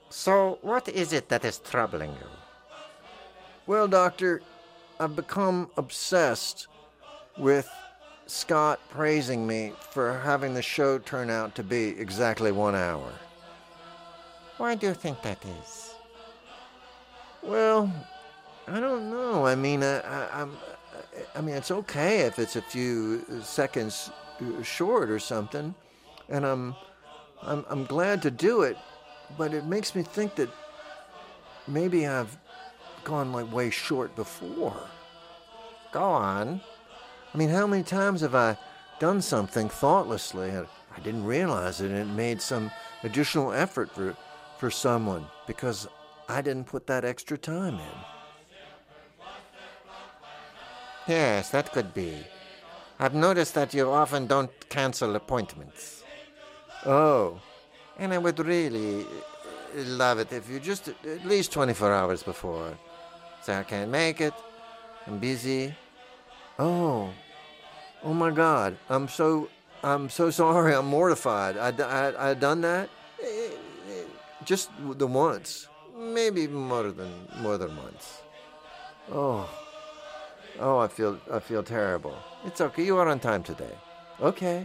So, what is it that is troubling you? Well, Doctor, I've become obsessed with Scott praising me for having the show turn out to be exactly 1 hour. Why do you think that is? Well, I don't know. I mean, it's okay if it's a few seconds short or something, and I'm glad to do it, but it makes me think that maybe I've gone like way short before. Go on. I mean, how many times have I done something thoughtlessly and I didn't realize it, and it made some additional effort for someone because I didn't put that extra time in? Yes, that could be. I've noticed that you often don't cancel appointments. Oh, And I would really love it if you just at least 24 hours before. Say, I can't make it. I'm busy. oh, oh my God! I'm so sorry. I'm mortified. I done that, just the once, maybe more than once. Oh, oh, I feel terrible. It's okay. You are on time today. Okay.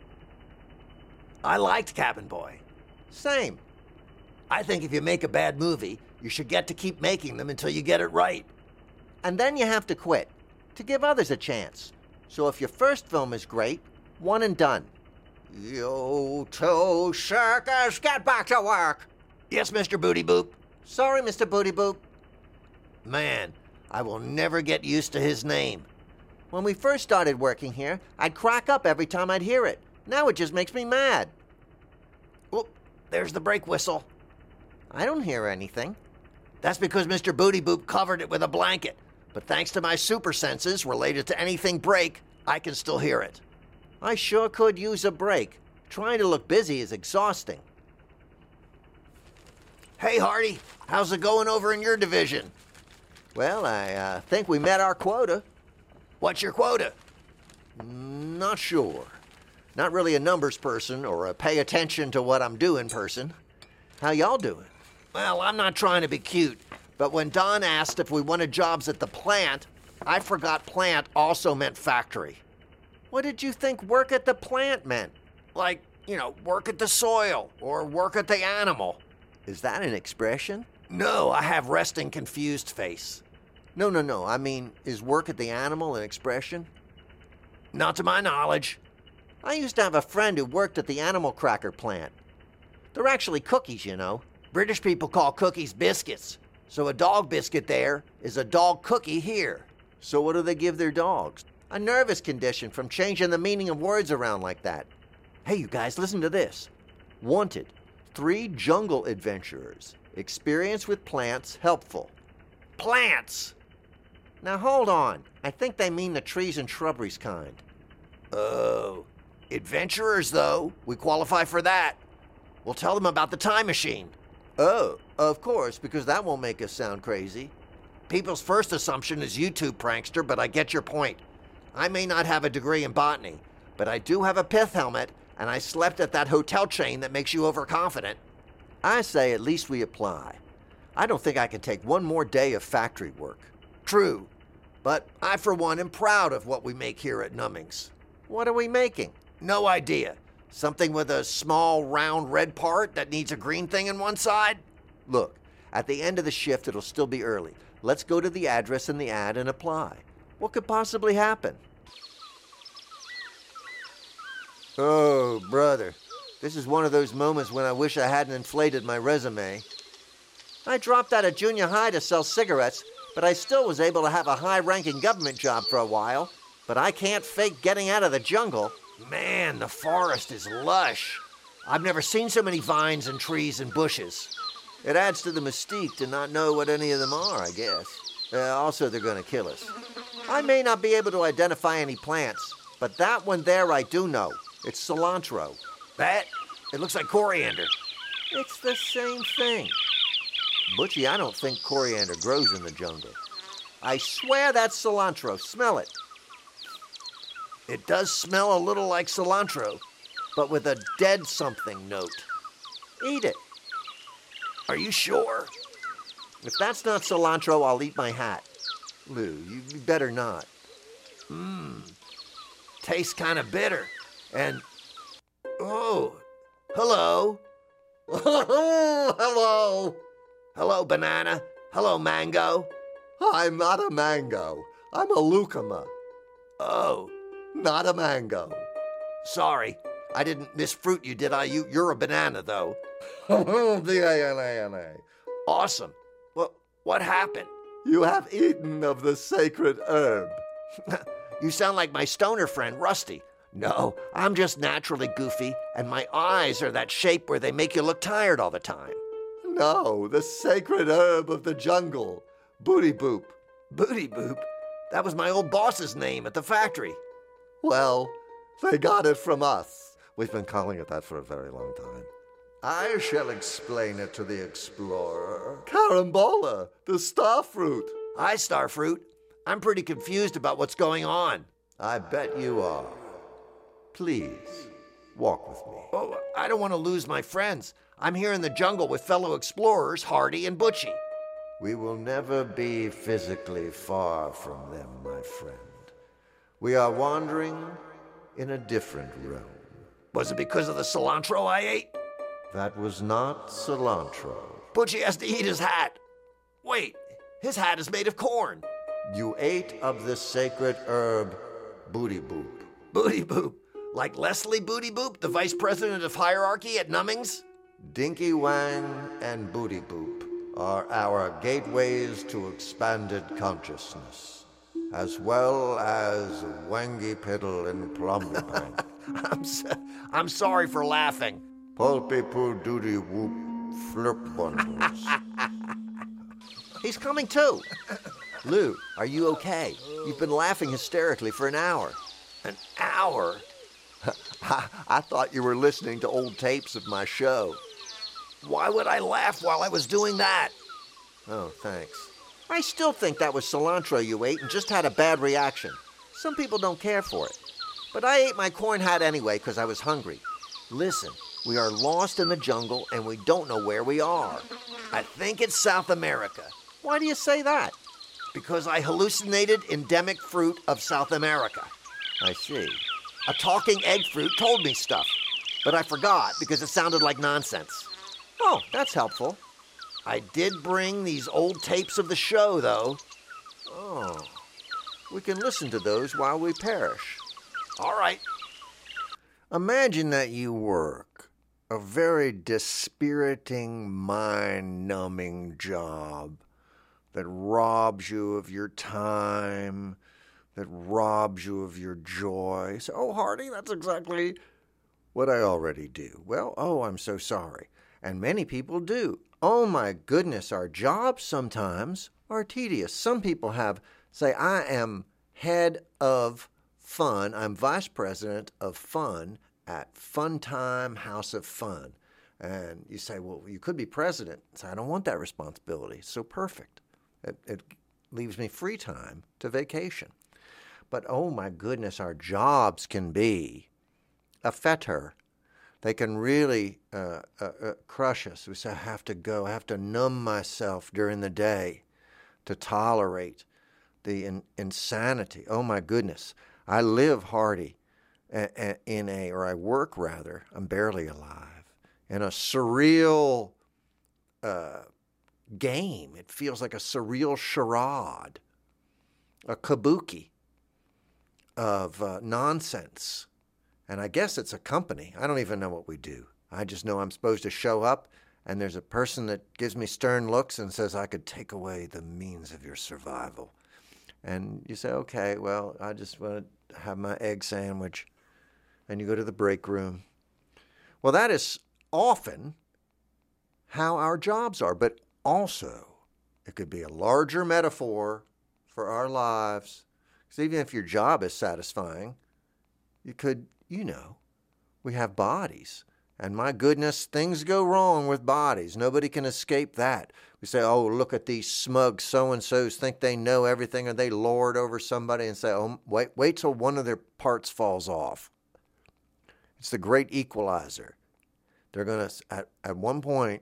I liked Cabin Boy. Same. I think if you make a bad movie, you should get to keep making them until you get it right. And then you have to quit to give others a chance. So if your first film is great, one and done. You two suckers, get back to work. Yes, Mr. Booty Boop? Sorry, Mr. Booty Boop. Man, I will never get used to his name. When we first started working here, I'd crack up every time I'd hear it. Now it just makes me mad. Oh, there's the brake whistle. I don't hear anything. That's because Mr. Booty Boop covered it with a blanket. But thanks to my super senses related to anything brake, I can still hear it. I sure could use a break. Trying to look busy is exhausting. Hey, Hardy, how's it going over in your division? Well, I think we met our quota. What's your quota? Not sure. Not really a numbers person or a pay attention to what I'm doing person. How y'all doing? Well, I'm not trying to be cute, but when Don asked if we wanted jobs at the plant, I forgot plant also meant factory. What did you think work at the plant meant? Like, work at the soil or work at the animal. Is that an expression? No, I have resting confused face. No. I mean, is work at the animal an expression? Not to my knowledge. I used to have a friend who worked at the animal cracker plant. They're actually cookies, you know. British people call cookies biscuits. So a dog biscuit there is a dog cookie here. So what do they give their dogs? A nervous condition from changing the meaning of words around like that. Hey, you guys, listen to this. Wanted. 3 jungle adventurers. Experience with plants helpful. Plants! Now hold on. I think they mean the trees and shrubberies kind. Oh. Adventurers, though. We qualify for that. We'll tell them about the time machine. Oh, of course, because that won't make us sound crazy. People's first assumption is YouTube prankster, but I get your point. I may not have a degree in botany, but I do have a pith helmet, and I slept at that hotel chain that makes you overconfident. I say at least we apply. I don't think I can take one more day of factory work. True, but I, for one, am proud of what we make here at Numbings. What are we making? No idea. Something with a small, round, red part that needs a green thing on one side? Look, at the end of the shift, it'll still be early. Let's go to the address in the ad and apply. What could possibly happen? Oh, brother. This is one of those moments when I wish I hadn't inflated my resume. I dropped out of junior high to sell cigarettes, but I still was able to have a high-ranking government job for a while. But I can't fake getting out of the jungle. Man, the forest is lush. I've never seen so many vines and trees and bushes. It adds to the mystique to not know what any of them are, I guess. Also, they're going to kill us. I may not be able to identify any plants, but that one there I do know. It's cilantro. That? It looks like coriander. It's the same thing. Butchie, I don't think coriander grows in the jungle. I swear that's cilantro. Smell it. It does smell a little like cilantro, but with a dead something note. Eat it. Are you sure? If that's not cilantro, I'll eat my hat. Lou, you better not. Tastes kind of bitter. And, oh, hello. Hello. Hello, banana. Hello, mango. I'm not a mango. I'm a lucuma, Oh, not a mango. sorry. I didn't misfruit you, did I? You're a banana, though. B-A-N-A-N-A. Awesome. What happened? You have eaten of the sacred herb. You sound like my stoner friend, Rusty. No, I'm just naturally goofy, and my eyes are that shape where they make you look tired all the time. No, the sacred herb of the jungle. Booty boop. Booty Boop? That was my old boss's name at the factory. Well, they got it from us. We've been calling it that for a very long time. I shall explain it to the explorer. Carambola, the star fruit. Hi, Starfruit. I'm pretty confused about what's going on. I bet you are. Please, walk with me. Oh, I don't want to lose my friends. I'm here in the jungle with fellow explorers, Hardy and Butchie. We will never be physically far from them, my friend. We are wandering in a different realm. Was it because of the cilantro I ate? That was not cilantro. Butchie has to eat his hat. Wait, his hat is made of corn. You ate of the sacred herb Booty Boop. Booty Boop. Like Leslie Booty Boop, the vice president of hierarchy at Numbings? Dinky Wang and Booty Boop are our gateways to expanded consciousness, as well as Wangy Piddle and Plumberpunk. I'm sorry for laughing. Pulpy Poo Doody Whoop Flip Bundles. He's coming too. Lou, are you okay? You've been laughing hysterically for an hour. An hour? I thought you were listening to old tapes of my show. Why would I laugh while I was doing that? Oh, thanks. I still think that was cilantro you ate and just had a bad reaction. Some people don't care for it. But I ate my corn hat anyway because I was hungry. Listen, we are lost in the jungle and we don't know where we are. I think it's South America. Why do you say that? Because I hallucinated endemic fruit of South America. I see. A talking egg fruit told me stuff, but I forgot because it sounded like nonsense. Oh, that's helpful. I did bring these old tapes of the show, though. Oh, we can listen to those while we perish. All right. Imagine that you work a very dispiriting, mind-numbing job that robs you of your time, that robs you of your joy. So, oh, Hardy, that's exactly what I already do. Well, oh, I'm so sorry. And many people do. Oh, my goodness, our jobs sometimes are tedious. Some people say, I am head of fun. I'm vice president of fun at Fun Time House of Fun. And you say, well, you could be president. So I don't want that responsibility. It's so perfect. It leaves me free time to vacation. But oh my goodness, our jobs can be a fetter. They can really crush us. We say, I have to go. I have to numb myself during the day to tolerate the insanity. Oh my goodness. I live, Hardy, I work rather, I'm barely alive, in a surreal game. It feels like a surreal charade, a kabuki of nonsense. And I guess it's a company. I don't even know what we do. I just know I'm supposed to show up, and there's a person that gives me stern looks and says, I could take away the means of your survival. And you say, okay, well, I just want to have my egg sandwich. And you go to the break room. Well, that is often how our jobs are, but also it could be a larger metaphor for our lives. Because even if your job is satisfying, you could, we have bodies. And my goodness, things go wrong with bodies. Nobody can escape that. We say, oh, look at these smug so-and-sos, think they know everything, or they lord over somebody and say, oh, wait till one of their parts falls off. It's the great equalizer. They're going to, at one point,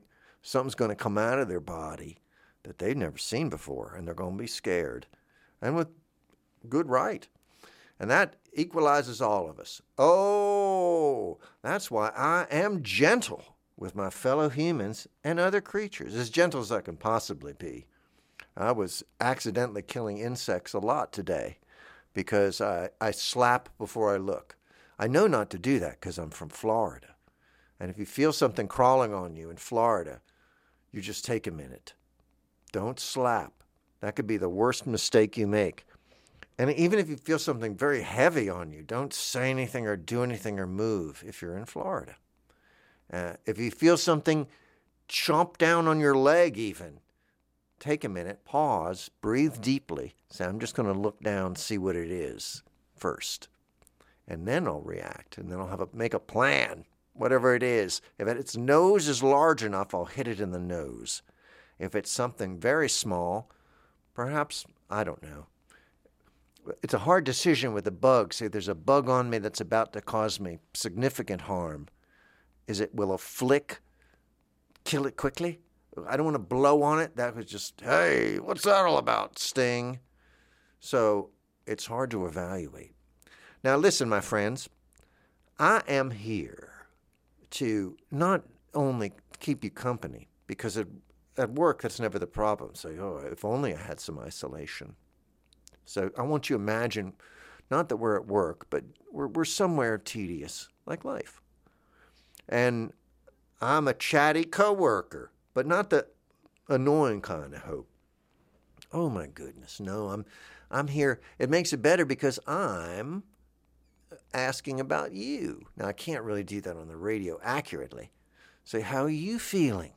something's going to come out of their body that they've never seen before, and they're going to be scared. And with good right. And that equalizes all of us. Oh, that's why I am gentle with my fellow humans and other creatures, as gentle as I can possibly be. I was accidentally killing insects a lot today because I slap before I look. I know not to do that because I'm from Florida. And if you feel something crawling on you in Florida, you just take a minute. Don't slap. That could be the worst mistake you make. And even if you feel something very heavy on you, don't say anything or do anything or move if you're in Florida. If you feel something chomp down on your leg even, take a minute, pause, breathe deeply. Say, I'm just going to look down, see what it is first. And then I'll react, and then I'll make a plan, whatever it is. If its nose is large enough, I'll hit it in the nose. If it's something very small, perhaps, I don't know. It's a hard decision with a bug. Say there's a bug on me that's about to cause me significant harm. Will a flick kill it quickly? I don't want to blow on it. That was just, hey, what's that all about? Sting. So it's hard to evaluate. Now listen, my friends, I am here to not only keep you company, because at work that's never the problem. Say, oh, if only I had some isolation. So I want you to imagine, not that we're at work, but we're somewhere tedious, like life. And I'm a chatty coworker, but not the annoying kind, I hope. Oh my goodness, no, I'm here. It makes it better because I'm asking about you. Now I can't really do that on the radio accurately. Say, how are you feeling?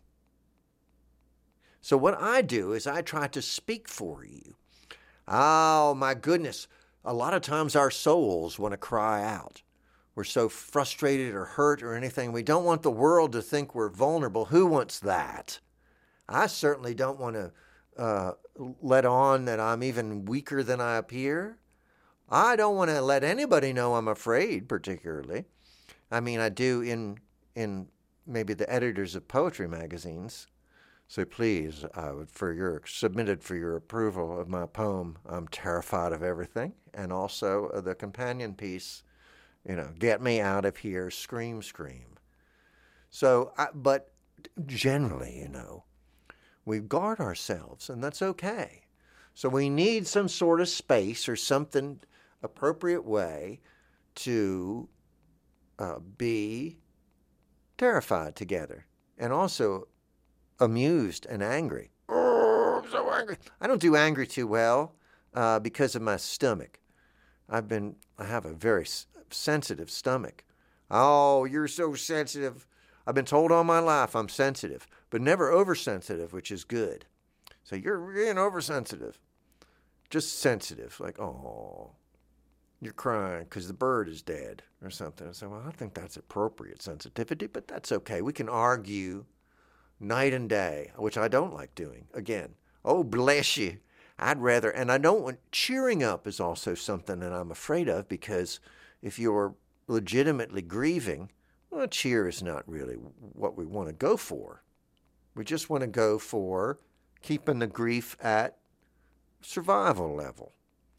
So what I do is I try to speak for you. Oh, my goodness. A lot of times our souls want to cry out. We're so frustrated or hurt or anything. We don't want the world to think we're vulnerable. Who wants that? I certainly don't want to let on that I'm even weaker than I appear. I don't want to let anybody know I'm afraid, particularly. I mean, I do in maybe the editors of poetry magazines. So please, I would submitted for your approval of my poem, I'm Terrified of Everything, and also the companion piece, Get Me Out of Here, Scream, Scream. So, but generally, we guard ourselves, and that's okay. So we need some sort of space or something appropriate way to be terrified together, and also amused and angry. Oh, I'm so angry. I don't do angry too well because of my stomach. I have a very sensitive stomach. Oh, you're so sensitive. I've been told all my life I'm sensitive, but never oversensitive, which is good. So you're being oversensitive. Just sensitive, like, oh, you're crying because the bird is dead or something. I say, well, I think that's appropriate sensitivity, but that's okay. We can argue night and day, which I don't like doing. Again, oh, bless you. I'd rather, and I don't want, cheering up is also something that I'm afraid of, because if you're legitimately grieving, well, cheer is not really what we want to go for. We just want to go for keeping the grief at survival level.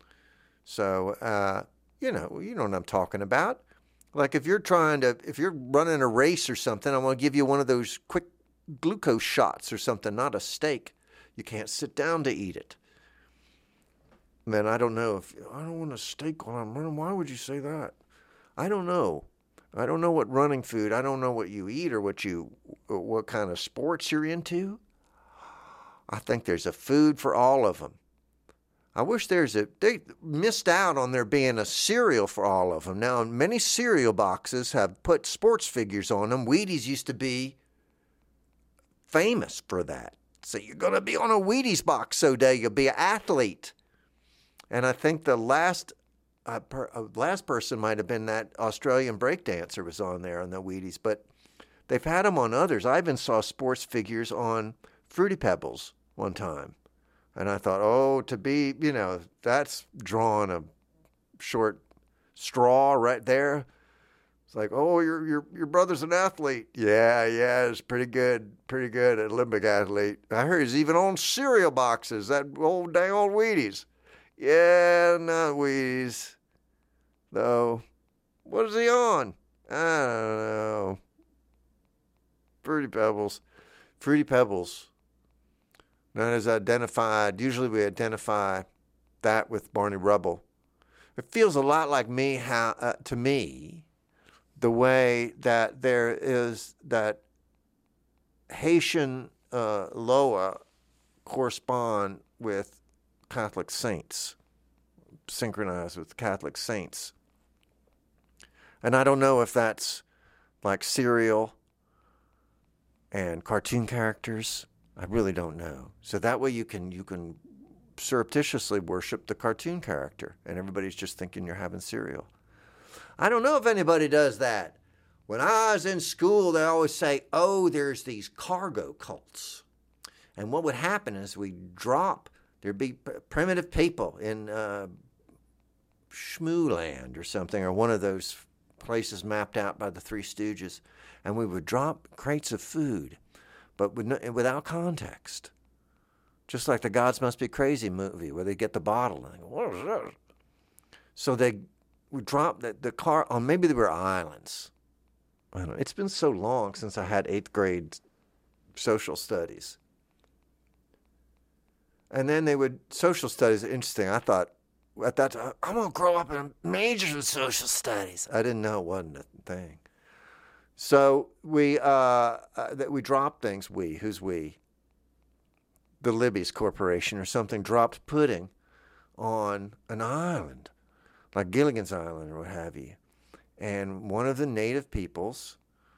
So, you know what I'm talking about. Like if you're running a race or something, I want to give you one of those quick glucose shots or something, not a steak. You can't sit down to eat it. Man, I don't know I don't want a steak while I'm running. Why would you say that? I don't know. I don't know what running food. I don't know what you eat or what kind of sports you're into. I think there's a food for all of them. I wish they missed out on there being a cereal for all of them. Now, many cereal boxes have put sports figures on them. Wheaties used to be famous for that. So you're going to be on a Wheaties box someday. You'll be an athlete. And I think the last person might have been that Australian breakdancer was on there on the Wheaties. But they've had them on others. I even saw sports figures on Fruity Pebbles one time. And I thought, oh, that's drawing a short straw right there. It's like, oh, your brother's an athlete. Yeah, it's pretty good, Olympic athlete. I heard he's even on cereal boxes, that old dang old Wheaties. Yeah, not Wheaties. Though, what is he on? I don't know. Fruity Pebbles. Not as identified. Usually we identify that with Barney Rubble. It feels a lot like me, to me, the way that there is that Haitian Loa correspond with Catholic saints, synchronized with Catholic saints. And I don't know if that's like cereal and cartoon characters. I really don't know. So that way you can surreptitiously worship the cartoon character, and everybody's just thinking you're having cereal. I don't know if anybody does that. When I was in school, they always say, oh, there's these cargo cults. And what would happen is there'd be primitive people in Shmooland or something, or one of those places mapped out by the Three Stooges, and we would drop crates of food, but without context. Just like the Gods Must Be Crazy movie, where they get the bottle and they go, what is this? So they would drop the car on, maybe they were islands. I don't know. It's been so long since I had 8th grade social studies. And then social studies are interesting. I thought, at that time, I'm going to grow up and major in social studies. I didn't know it wasn't a thing. So we dropped things. Who's we? The Libby's Corporation or something dropped pudding on an island, like Gilligan's Island or what have you. And one of the native peoples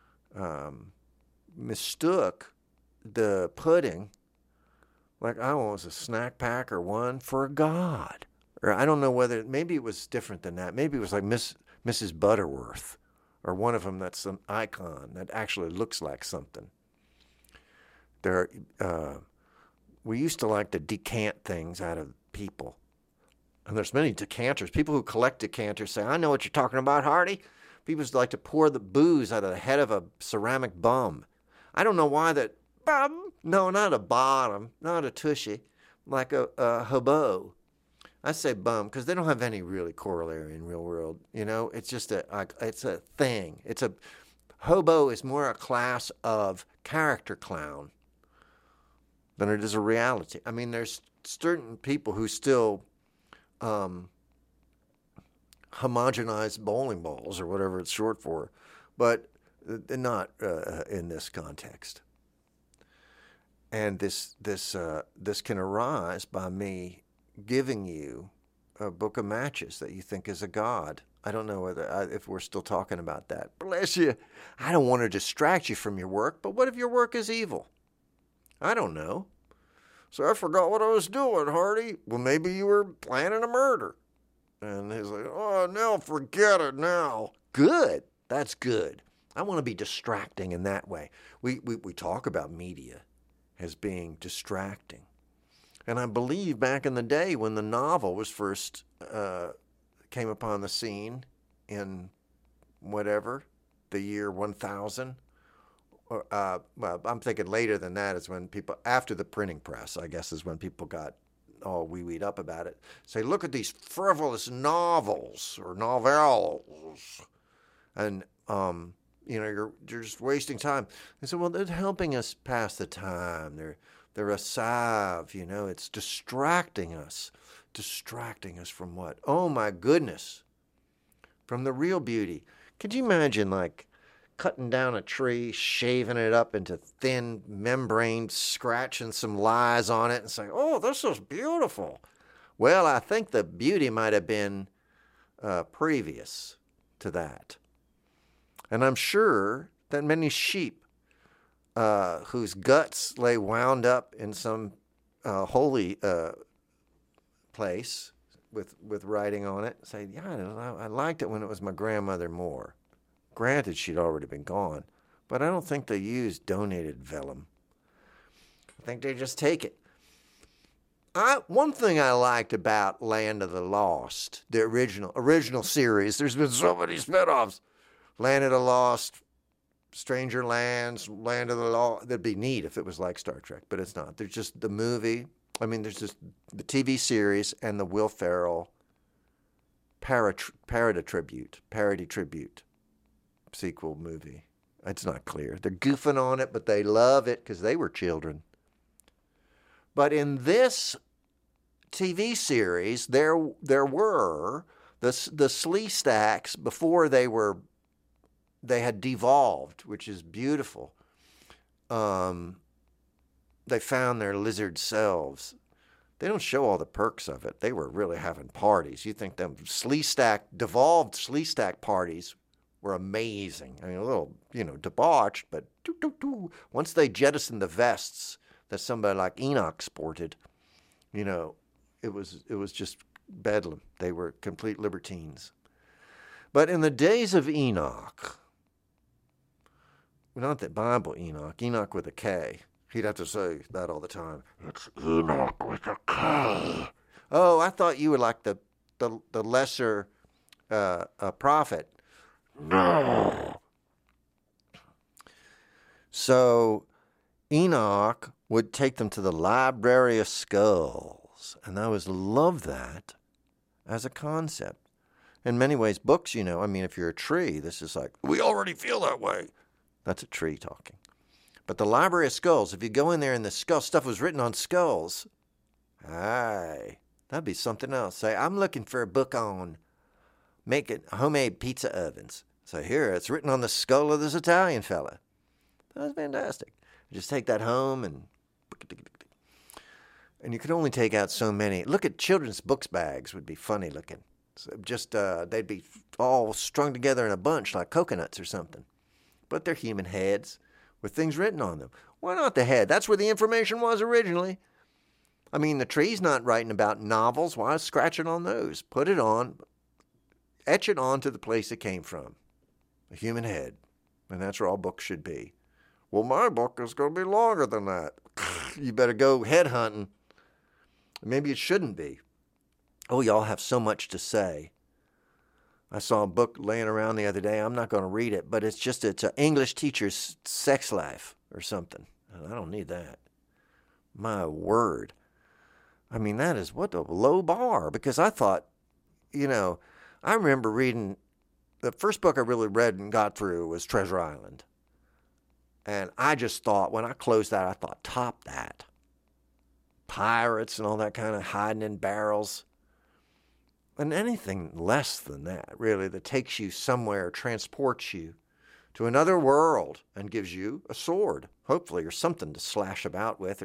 mistook the pudding, like I was a snack pack or one, for a god. Or I don't know maybe it was different than that. Maybe it was like Mrs. Butterworth, or one of them that's an icon that actually looks like something. We used to like to decant things out of people. And there's many decanters. People who collect decanters say, I know what you're talking about, Hardy. People used to like to pour the booze out of the head of a ceramic bum. I don't know why that bum. No, not a bottom, not a tushy, like a hobo. I say bum because they don't have any really corollary in real world. You know, it's just it's a thing. Hobo is more a class of character clown than it is a reality. I mean, there's certain people who still homogenize bowling balls or whatever it's short for, but not in this context. And this can arise by me giving you a book of matches that you think is a god. I don't know if we're still talking about that. Bless you. I don't want to distract you from your work, but what if your work is evil? I don't know. So I forgot what I was doing, Hardy. Well, maybe you were planning a murder. And he's like, oh, no, forget it now. Good. That's good. I want to be distracting in that way. We talk about media as being distracting. And I believe back in the day when the novel was first came upon the scene in whatever, the year 1000, well, I'm thinking later than that is when people, after the printing press, I guess, is when people got all wee-weed up about it. Say, look at these frivolous novels or novels, and you're just wasting time. I said, well, they're helping us pass the time. They're a salve, it's distracting us. Distracting us from what? Oh my goodness. From the real beauty. Could you imagine like cutting down a tree, shaving it up into thin membrane, scratching some lies on it and saying, oh, this is beautiful. Well, I think the beauty might have been previous to that. And I'm sure that many sheep whose guts lay wound up in some holy place with writing on it say, yeah, I liked it when it was my grandmother more. Granted, she'd already been gone, but I don't think they use donated vellum. I think they just take it. One thing I liked about Land of the Lost, the original series, there's been so many spinoffs, Land of the Lost, Stranger Lands, Land of the Lost. That'd be neat if it was like Star Trek, but it's not. There's just the movie. I mean, there's just the TV series and the Will Ferrell parody tribute sequel movie. It's not clear. They're goofing on it, but they love it because they were children. But in this TV series, there were the Sleestaks before they had devolved, which is beautiful. They found their lizard selves. They don't show all the perks of it. They were really having parties. You think them devolved Sleestak parties were amazing. I mean, a little, debauched, but once they jettisoned the vests that somebody like Enoch sported, it was just bedlam. They were complete libertines. But in the days of Enoch, not the Bible Enoch with a K. He'd have to say that all the time. It's Enoch with a K. Oh, I thought you were like the lesser prophet. No. So Enoch would take them to the Library of Skulls, and I always loved that as a concept. In many ways, books, if you're a tree, this is like, we already feel that way. That's a tree talking. But the Library of Skulls, if you go in there and the stuff was written on skulls, aye, that'd be something else. Say, I'm looking for a book on making homemade pizza ovens. So here, it's written on the skull of this Italian fella. That's fantastic. Just take that home and you could only take out so many. Look at children's books bags would be funny looking. So just they'd be all strung together in a bunch like coconuts or something. But they're human heads with things written on them. Why not the head? That's where the information was originally. I mean, the tree's not writing about novels. Why scratch it on those? Put it on, etch it on to the place it came from. A human head. And that's where all books should be. Well, my book is going to be longer than that. You better go head hunting. Maybe it shouldn't be. Oh, y'all have so much to say. I saw a book laying around the other day. I'm not going to read it, but it's an English teacher's sex life or something. I don't need that. My word. I mean, that is what a low bar, because I thought, I remember reading, the first book I really read and got through was Treasure Island. And I just thought, when I closed that, I thought, top that. Pirates and all that kind of hiding in barrels. And anything less than that, really, that takes you somewhere, transports you to another world and gives you a sword, hopefully, or something to slash about with,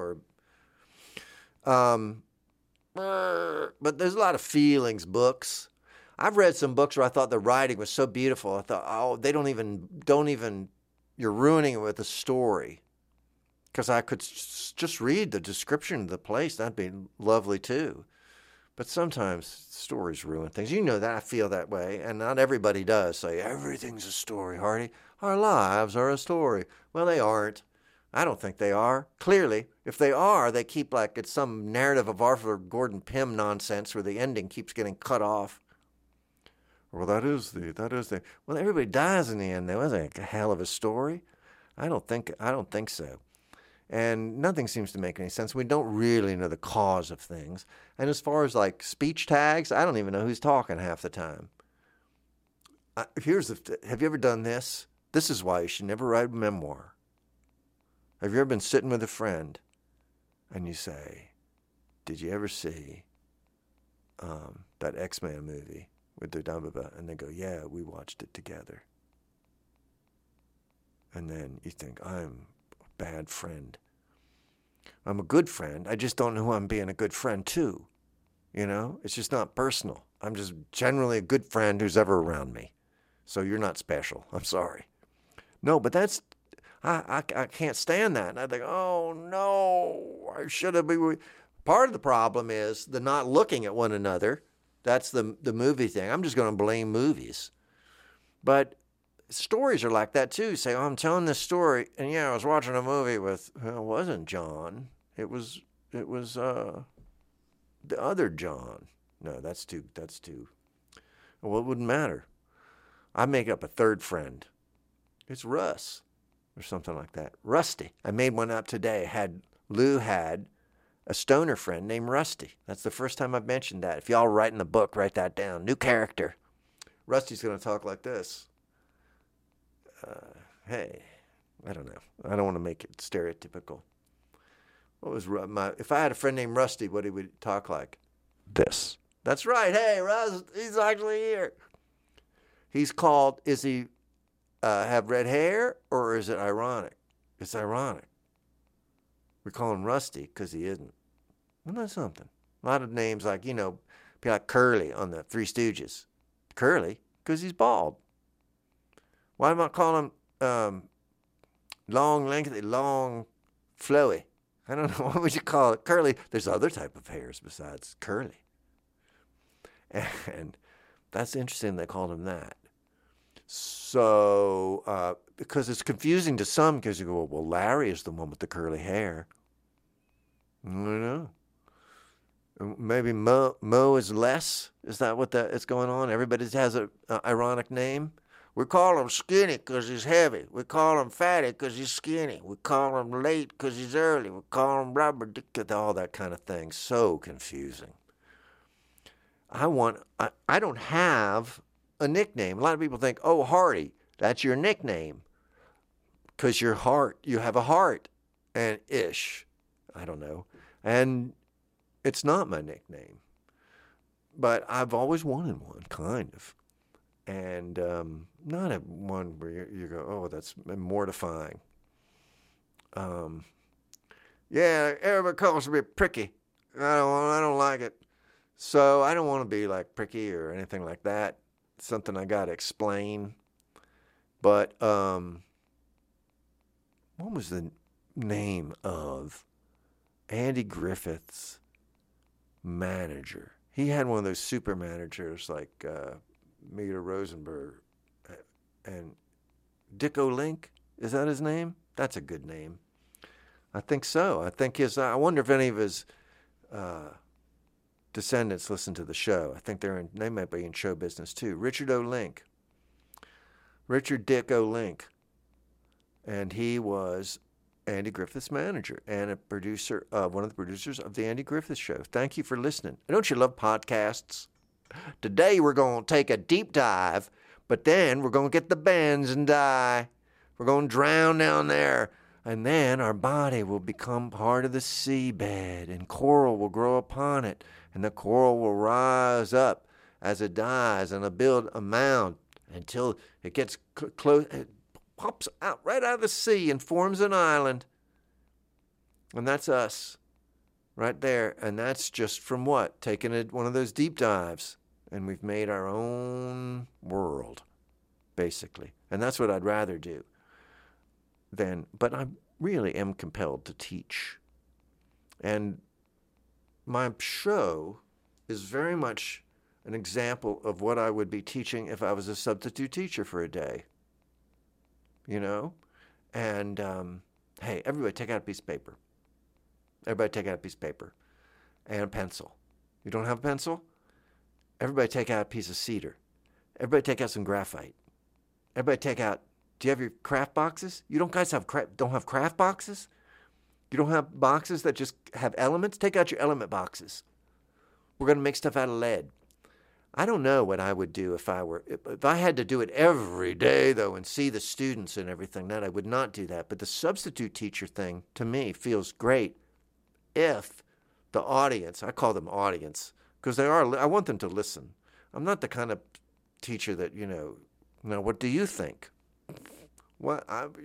but there's a lot of feelings books. I've read some books where I thought the writing was so beautiful. I thought, oh, they don't even, you're ruining it with a story. Because I could just read the description of the place. That'd be lovely too. But sometimes stories ruin things. You know that. I feel that way. And not everybody does say, everything's a story, Hardy. Our lives are a story. Well, they aren't. I don't think they are. Clearly, if they are, they keep like it's some narrative of Arthur Gordon Pym nonsense where the ending keeps getting cut off. Well, that is the. Well, everybody dies in the end, though. Isn't it a hell of a story? I don't think so. And nothing seems to make any sense. We don't really know the cause of things. And as far as like speech tags, I don't even know who's talking half the time. Have you ever done this? This is why you should never write a memoir. Have you ever been sitting with a friend and you say, did you ever see that X-Men movie with the Dumbledore? And they go, yeah, we watched it together. And then you think, I'm bad friend. I'm a good friend. I just don't know who I'm being a good friend to. It's just not personal. I'm just generally a good friend who's ever around me. So you're not special. I'm sorry. No, but that's, I can't stand that. And I think, oh no, I should have been. Part of the problem is the not looking at one another. That's the movie thing. I'm just going to blame movies. But stories are like that too. Say, oh, I'm telling this story, and I was watching a movie with. Well, it wasn't John. It was the other John. No, that's too. Well, it wouldn't matter. I make up a third friend. It's Russ or something like that. Rusty. I made one up today. Lou had a stoner friend named Rusty. That's the first time I've mentioned that. If y'all write in the book, write that down. New character. Rusty's going to talk like this. Hey, I don't know. I don't want to make it stereotypical. If I had a friend named Rusty, what he would talk like? This. That's right. Hey, Russ, he's actually here. He's called, is he have red hair or is it ironic? It's ironic. We call him Rusty because he isn't. Isn't that something? A lot of names like, be like Curly on the Three Stooges. Curly because he's bald. Why am I calling him long, lengthy, long, flowy? I don't know. What would you call it? Curly. There's other type of hairs besides curly. And that's interesting they called him that. So, because it's confusing to some, because you go, well, Larry is the one with the curly hair. I don't know. Maybe Mo is less? Is that what is going on? Everybody has an ironic name? We call him skinny because he's heavy. We call him fatty because he's skinny. We call him late because he's early. We call him rubber, all that kind of thing. So confusing. I don't have a nickname. A lot of people think, oh, Hardy, that's your nickname. Because you have a heart, and ish. I don't know. And it's not my nickname. But I've always wanted one, kind of. And not one where you go, oh, that's mortifying. Yeah, everybody calls me pricky. I don't like it. So I don't want to be like pricky or anything like that. It's something I got to explain. But what was the name of Andy Griffith's manager? He had one of those super managers like Mita Rosenberg and Dick O'Link. Is that his name? That's a good name. I think so. I wonder if any of his descendants listen to the show. I think they might be in show business too. Richard Dick O'Link. And he was Andy Griffith's manager and a producer, one of the producers of the Andy Griffith Show. Thank you for listening. Don't you love podcasts? Today we're going to take a deep dive, but then we're going to get the bends and die. We're going to drown down there. And then our body will become part of the seabed, and coral will grow upon it, and the coral will rise up as it dies, and it'll build a mound until it gets close. It pops out right out of the sea and forms an island. And that's us right there. And that's just from what? Taking one of those deep dives. And we've made our own world, basically. And that's what I'd rather do. But I really am compelled to teach. And my show is very much an example of what I would be teaching if I was a substitute teacher for a day. And hey, everybody take out a piece of paper. Everybody take out a piece of paper and a pencil. You don't have a pencil? Everybody take out a piece of cedar. Everybody take out some graphite. Everybody take out, do you have your craft boxes? You don't guys don't have craft boxes? You don't have boxes that just have elements? Take out your element boxes. We're going to make stuff out of lead. I don't know what I would do if I had to do it every day, though, and see the students and everything. Then I would not do that. But the substitute teacher thing, to me, feels great if the audience, I call them audience, because I want them to listen. I'm not the kind of teacher that, now what do you think? What,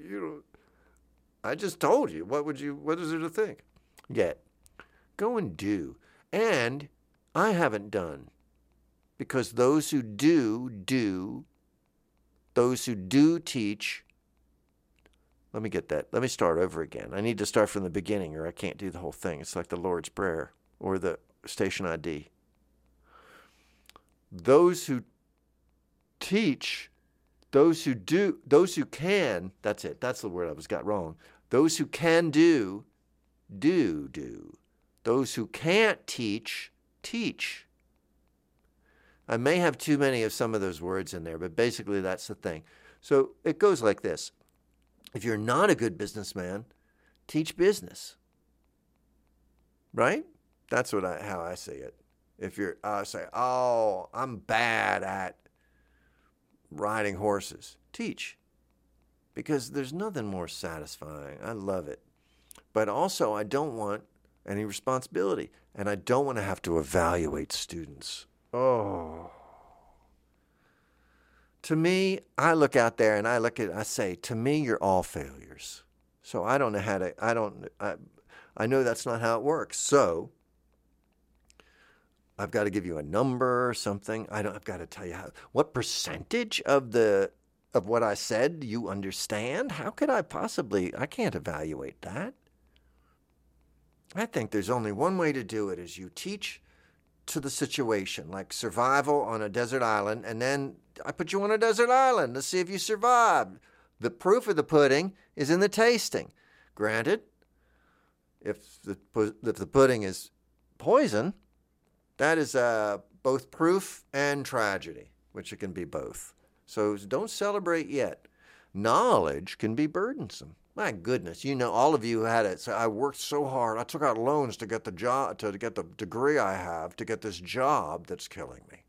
I just told you. What is there to think? Yet, go and do. And I haven't done. Because those who do, those who do teach, let me get that. Let me start over again. I need to start from the beginning or I can't do the whole thing. It's like the Lord's Prayer or the station ID. Those who teach, those who do, those who can, that's it. That's the word I got wrong. Those who can do. Those who can't teach, teach. I may have too many of some of those words in there, but basically that's the thing. So it goes like this. If you're not a good businessman, teach business. Right? That's how I see it. If I say, oh, I'm bad at riding horses, teach. Because there's nothing more satisfying. I love it. But also, I don't want any responsibility. And I don't want to have to evaluate students. Oh. To me, I look out there and I say, to me, you're all failures. So I don't know how to, I know that's not how it works. So I've got to give you a number or something. I've got to tell you what percentage of what I said you understand. How could I can't evaluate that. I think there's only one way to do it is you teach to the situation, like survival on a desert island, and then I put you on a desert island to see if you survive. The proof of the pudding is in the tasting. Granted, if the pudding is poison, that is both proof and tragedy, which it can be both. So don't celebrate yet. Knowledge can be burdensome. My goodness, all of you had it. So I worked so hard. I took out loans to get the job, to get the degree I have, to get this job that's killing me.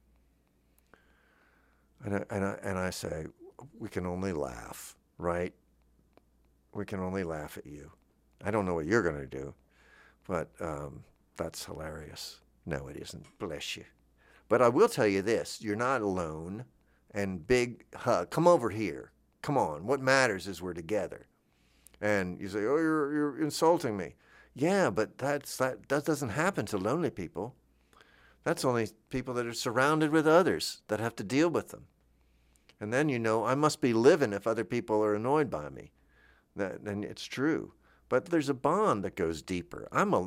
And I say, we can only laugh, right? We can only laugh at you. I don't know what you're going to do, but that's hilarious. No, it isn't. Bless you. But I will tell you this. You're not alone. And big hug. Come over here. Come on. What matters is we're together. And you say, oh, you're insulting me. Yeah, but that doesn't happen to lonely people. That's only people that are surrounded with others that have to deal with them. And then I must be living if other people are annoyed by me. And it's true. But there's a bond that goes deeper.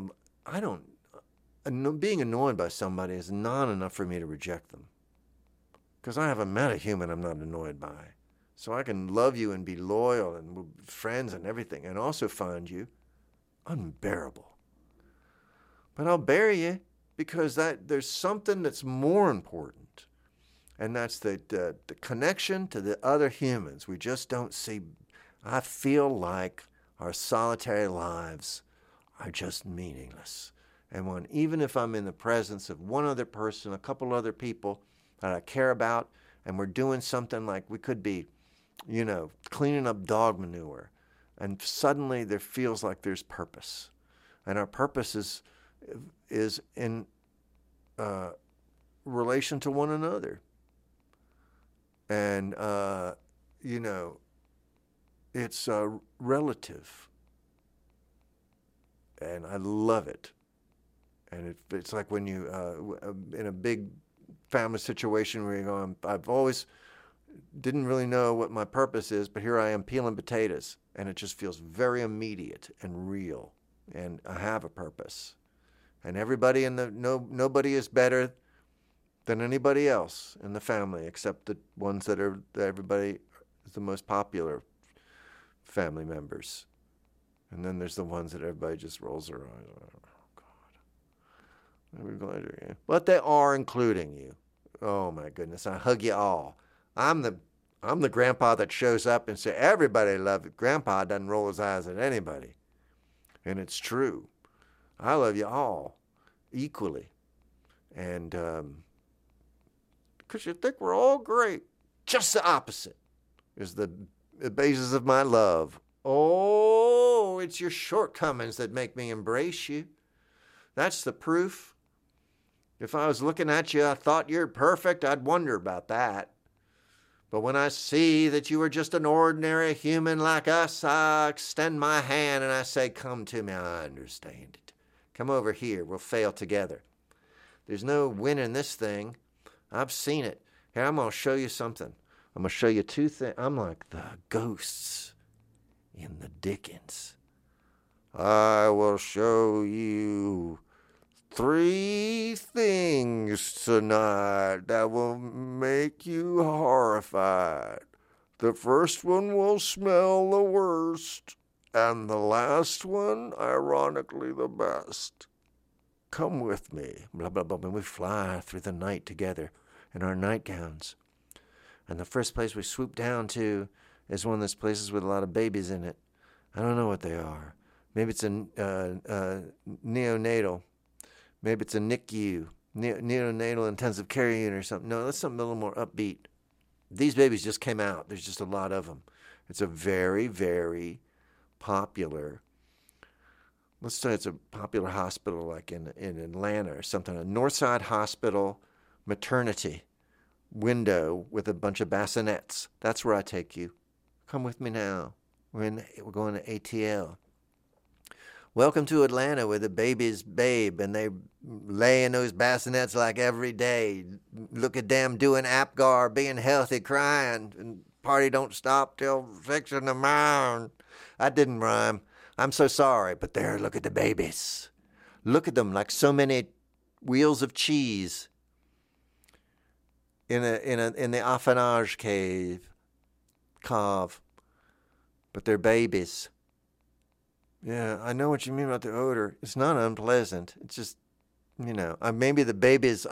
Being annoyed by somebody is not enough for me to reject them. Because I haven't met a human I'm not annoyed by. So I can love you and be loyal and we're friends and everything, and also find you unbearable. But I'll bear you because there's something that's more important, and that's the connection to the other humans. We just don't see. I feel like our solitary lives are just meaningless. And even if I'm in the presence of one other person, a couple other people that I care about, and we're doing something like we could be, cleaning up dog manure, and suddenly there feels like there's purpose. And our purpose is in relation to one another. And, it's relative. And I love it. And it's like when you, in a big family situation where you go, I've always didn't really know what my purpose is, but here I am peeling potatoes, and it just feels very immediate and real, and I have a purpose. And everybody nobody is better than anybody else in the family, except the ones that everybody is the most popular family members. And then there's the ones that everybody just rolls their eyes. Oh, God. We're glad you're here. But they are including you. Oh, my goodness. I hug you all. I'm the grandpa that shows up and says, everybody loves it. Grandpa doesn't roll his eyes at anybody. And it's true. I love you all equally. And because you think we're all great. Just the opposite is the basis of my love. Oh, it's your shortcomings that make me embrace you. That's the proof. If I was looking at you, I thought you're perfect, I'd wonder about that. But when I see that you are just an ordinary human like us, I extend my hand and I say, come to me, I understand it. Come over here, we'll fail together. There's no winning this thing. I've seen it. Here, I'm going to show you something. I'm going to show you two things. I'm like the ghosts in the Dickens. I will show you 3 things tonight that will make you horrified. The first one will smell the worst, and the last one, ironically, the best. come with me, blah, blah, blah. And we fly through the night together in our nightgowns. And the first place we swoop down to is one of those places with a lot of babies in it. I don't know what they are. Maybe it's a neonatal. Maybe it's a NICU, neonatal intensive care unit or something. No, that's something a little more upbeat. These babies just came out. There's just a lot of them. It's a very, very popular, let's say it's a popular hospital like in Atlanta or something, a Northside Hospital maternity window with a bunch of bassinets. That's where I take you. Come with me now. We're going to ATL. Welcome to Atlanta where the baby's babe and they lay in those bassinets like every day. Look at them doing APGAR, being healthy, crying, and party don't stop till 6 in the morning. I didn't rhyme. I'm so sorry, but there, look at the babies. Look at them like so many wheels of cheese in the Affinage cave. But they're babies. Yeah, I know what you mean about the odor. It's not unpleasant. It's just, maybe the baby's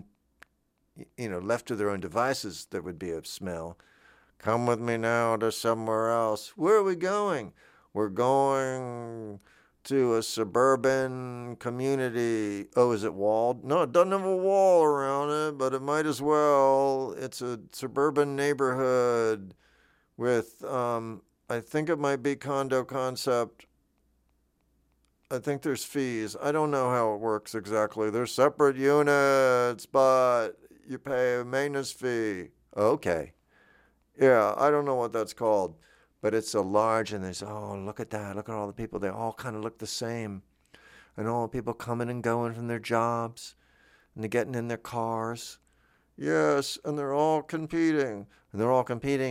left to their own devices, there would be a smell. Come with me now to somewhere else. Where are we going? We're going to a suburban community. Oh, is it walled? No, it doesn't have a wall around it, but it might as well. It's a suburban neighborhood with, I think it might be condo concept. I think there's fees. I don't know how it works exactly. There's separate units, but you pay a maintenance fee. Okay. Yeah, I don't know what that's called. But it's a large, and there's, look at that. Look at all the people. They all kind of look the same. And all the people coming and going from their jobs. And they're getting in their cars. Yes, and they're all competing. And they're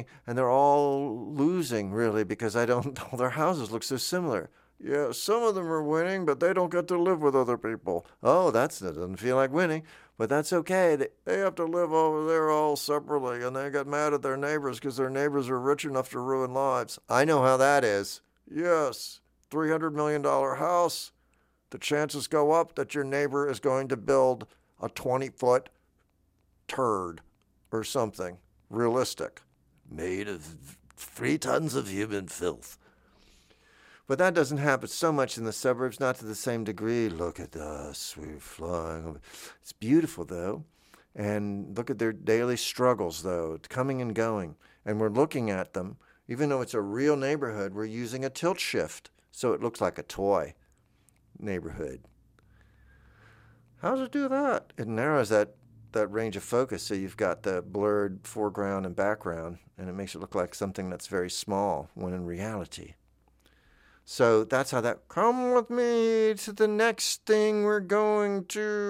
all losing, really, because all their houses look so similar. Yeah, some of them are winning, but they don't get to live with other people. Oh, that doesn't feel like winning, but that's okay. They have to live over there all separately, and they get mad at their neighbors because their neighbors are rich enough to ruin lives. I know how that is. Yes, $300 million house. The chances go up that your neighbor is going to build a 20-foot turd or something realistic, made of 3 tons of human filth. But that doesn't happen so much in the suburbs, not to the same degree. Look at us, we're flying over. It's beautiful, though. And look at their daily struggles, though, coming and going. And we're looking at them. Even though it's a real neighborhood, we're using a tilt shift, so it looks like a toy neighborhood. How does it do that? It narrows that range of focus, so you've got the blurred foreground and background, and it makes it look like something that's very small, when in reality. So that's how that, come with me to the next thing we're going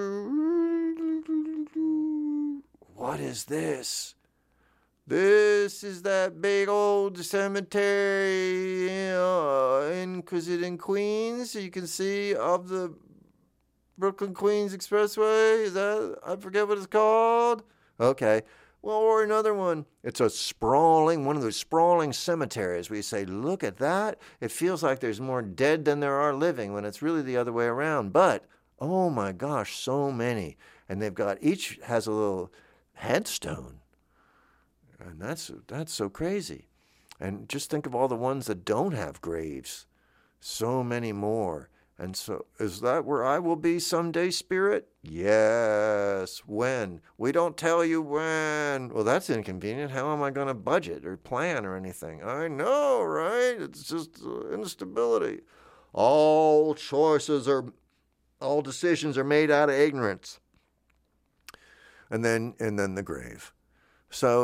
to. What is this? This is that big old cemetery in Queens, you can see, of the Brooklyn Queens Expressway. Is that, I forget what it's called. Okay. Well, or another one, it's one of those sprawling cemeteries where you say, look at that. It feels like there's more dead than there are living when it's really the other way around. But, oh my gosh, so many. And each has a little headstone. And that's so crazy. And just think of all the ones that don't have graves. So many more. And so, is that where I will be someday, Spirit? Yes. When? We don't tell you when. Well, that's inconvenient. How am I going to budget or plan or anything? I know, right? It's just instability. All decisions are made out of ignorance. And then the grave. So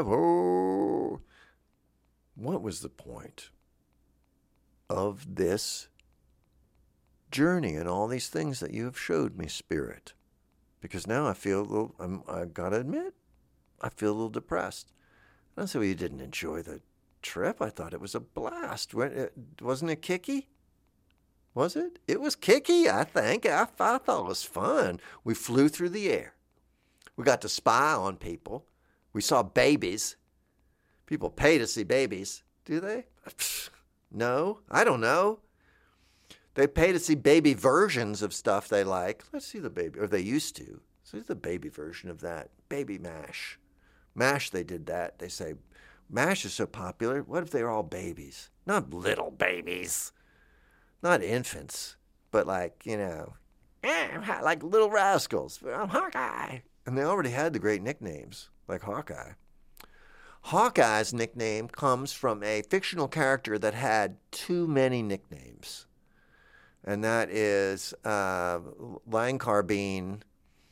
what was the point of this journey and all these things that you have showed me, Spirit? Because now I feel I gotta admit, I feel a little depressed. And so you didn't enjoy the trip. I thought it was a blast. Wasn't it kicky? Was it? It was kicky, I think. I thought it was fun. We flew through the air. We got to spy on people. We saw babies. People pay to see babies. Do they? No, I don't know. They pay to see baby versions of stuff they like. Let's see the baby, or they used to. So the baby version of that. Baby MASH. MASH, they did that. They say, MASH is so popular. What if they're all babies? Not little babies. Not infants. But like, like Little Rascals. I'm Hawkeye. And they already had the great nicknames, like Hawkeye. Hawkeye's nickname comes from a fictional character that had too many nicknames. And that is Lang Carbine,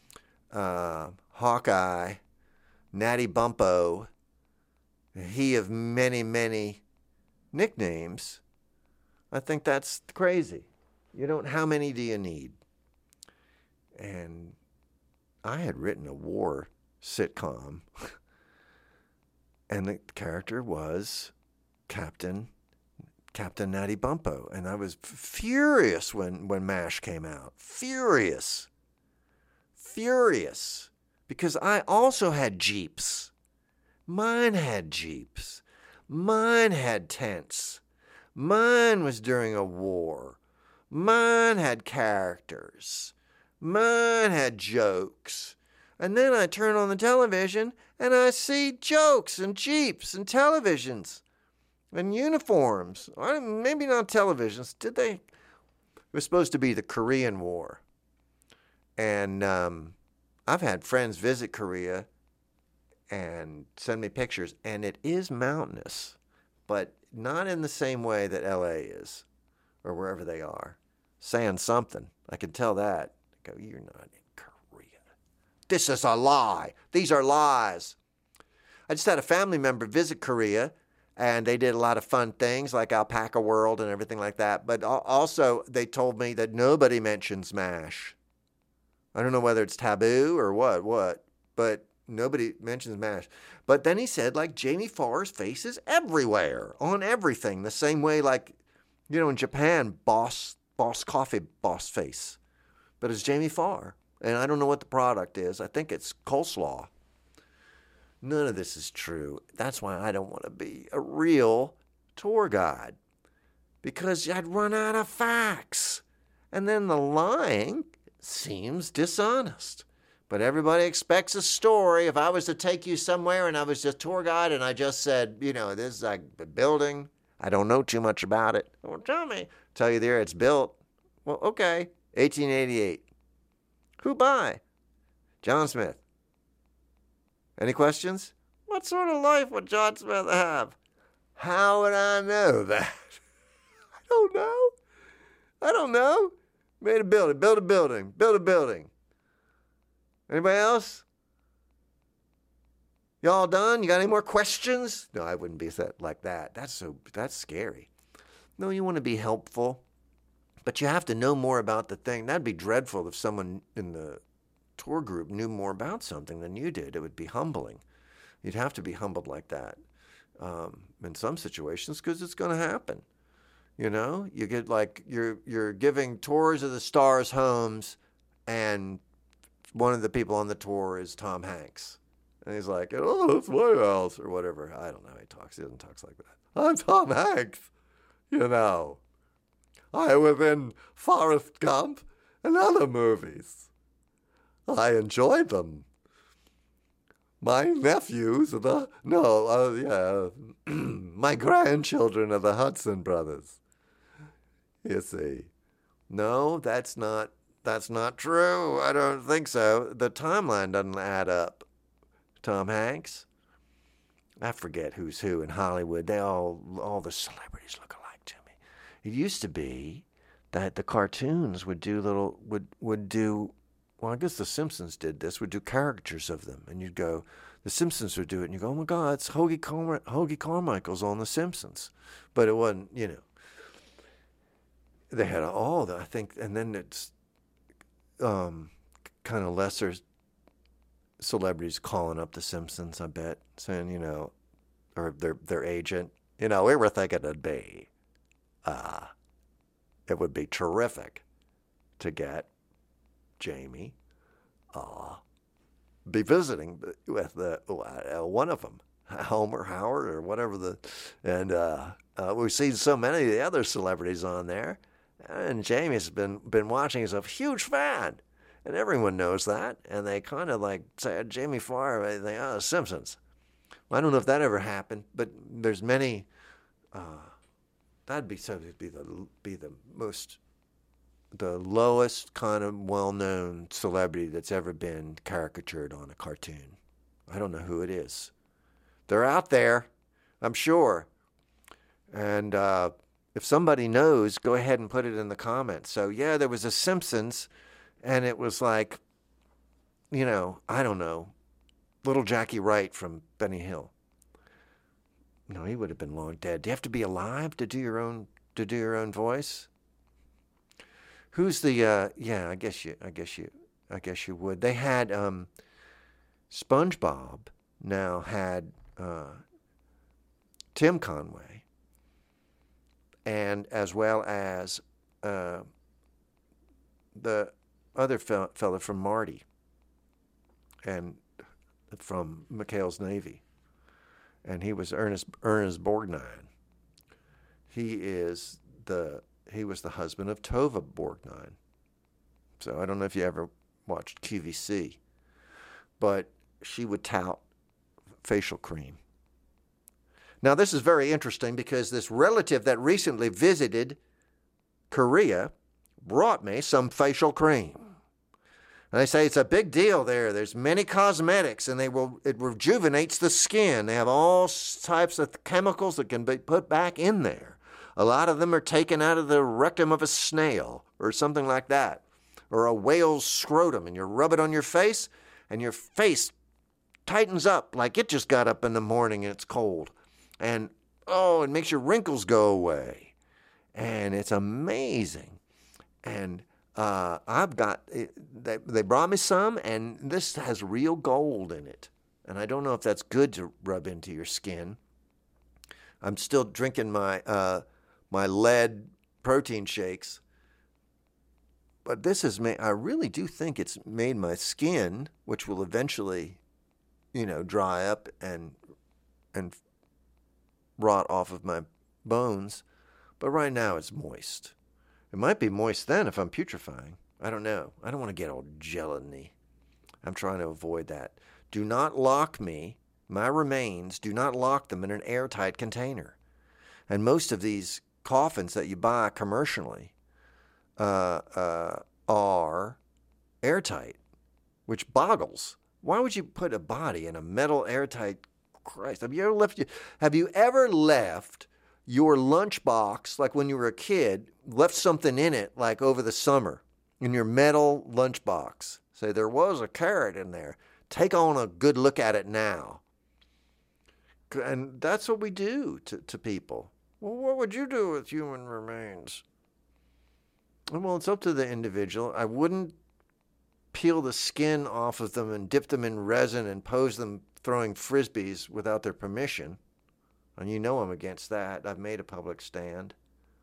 Hawkeye, Natty Bumppo. He of many, many nicknames. I think that's crazy. How many do you need? And I had written a war sitcom, and the character was Captain Natty Bumppo. And I was furious when MASH came out. Furious. Because I also had Jeeps. Mine had Jeeps. Mine had tents. Mine was during a war. Mine had characters. Mine had jokes. And then I turn on the television and I see jokes and Jeeps and televisions and uniforms. Or maybe not televisions. Did they? It was supposed to be the Korean War. And I've had friends visit Korea and send me pictures, and it is mountainous, but not in the same way that LA is, or wherever they are. Saying something. I can tell that. I go, you're not in Korea. This is a lie. These are lies. I just had a family member visit Korea, and they did a lot of fun things like Alpaca World and everything like that. But also, they told me that nobody mentions MASH. I don't know whether it's taboo or what, but nobody mentions MASH. But then he said, like, Jamie Farr's face is everywhere, on everything. The same way, like, in Japan, boss coffee, boss face. But it's Jamie Farr. And I don't know what the product is. I think it's coleslaw. None of this is true. That's why I don't want to be a real tour guide. Because I'd run out of facts. And then the lying seems dishonest. But everybody expects a story. If I was to take you somewhere and I was just tour guide and I just said, this is like a building. I don't know too much about it. Well, tell me. Tell you there it's built. Well, okay. 1888. Who by? John Smith. Any questions? What sort of life would John Smith have? How would I know that? I don't know. Made a building. Build a building. Anybody else? Y'all done? You got any more questions? No, I wouldn't be like that. That's scary. No, you want to be helpful, but you have to know more about the thing. That'd be dreadful if someone in the tour group knew more about something than you did. It would be humbling. You'd have to be humbled like that in some situations because it's going to happen. You get like you're giving tours of the stars' homes, and one of the people on the tour is Tom Hanks. And he's like, oh, that's my house, or whatever. I don't know how he talks. He doesn't talk like that. I'm Tom Hanks, I was in Forrest Gump and other movies. I enjoyed them. My nephews are my grandchildren are the Hudson brothers. You see. No, that's not true. I don't think so. The timeline doesn't add up. Tom Hanks. I forget who's who in Hollywood. They all the celebrities look alike to me. It used to be that the cartoons would do well, I guess the Simpsons did this, would do caricatures of them. And you'd go, the Simpsons would do it, and you go, oh my God, it's Hoagie Carmichael's on the Simpsons. But it wasn't, they had all that, I think, and then it's kind of lesser celebrities calling up the Simpsons, I bet, saying, or their agent, we were thinking it'd be, it would be terrific to get Jamie be visiting with one of them, Homer, Howard, or whatever we've seen so many of the other celebrities on there, And Jamie's been watching. He's a huge fan. And everyone knows that. And they kind of like say, Jamie Farr, they think, oh, Simpsons. Well, I don't know if that ever happened, but there's many. That'd be something to be the lowest kind of well-known celebrity that's ever been caricatured on a cartoon. I don't know who it is. They're out there, I'm sure. And if somebody knows, go ahead and put it in the comments. So, yeah, there was a Simpsons, and it was like, I don't know, little Jackie Wright from Benny Hill. No, he would have been long dead. Do you have to be alive to do your own voice? Who's the I guess you would. They had SpongeBob now had Tim Conway, and as well as the other fella from Marty and from McHale's Navy, and he was Ernest Borgnine. He was the husband of Tova Borgnine. So I don't know if you ever watched QVC, but she would tout facial cream. Now, this is very interesting because this relative that recently visited Korea brought me some facial cream. And they say it's a big deal there. There's many cosmetics, and it rejuvenates the skin. They have all types of chemicals that can be put back in there. A lot of them are taken out of the rectum of a snail or something like that, or a whale's scrotum, and you rub it on your face, and your face tightens up like it just got up in the morning and it's cold. And, it makes your wrinkles go away. And it's amazing. And they brought me some, and this has real gold in it. And I don't know if that's good to rub into your skin. I'm still drinking my lead protein shakes. But this has made, I really do think it's made my skin, which will eventually, dry up and rot off of my bones. But right now it's moist. It might be moist then if I'm putrefying. I don't know. I don't want to get all gelatiny. I'm trying to avoid that. Do not lock my remains, do not lock them in an airtight container. And most of these coffins that you buy commercially are airtight, which boggles. Why would you put a body in a metal airtight? Christ, have you ever left your lunchbox, like when you were a kid, left something in it, like over the summer, in your metal lunchbox? Say, there was a carrot in there. Take on a good look at it now. And that's what we do to people. Well, what would you do with human remains? Well, it's up to the individual. I wouldn't peel the skin off of them and dip them in resin and pose them throwing frisbees without their permission. And I'm against that. I've made a public stand.